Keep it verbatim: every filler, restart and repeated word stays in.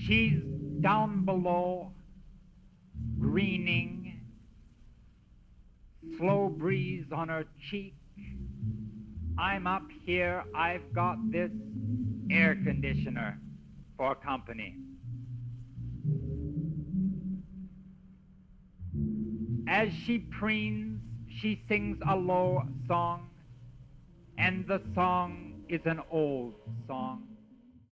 She's down below, greening, slow breeze on her cheek. I'm up here, I've got this air conditioner for company. As she preens, she sings a low song, and the song is an old song.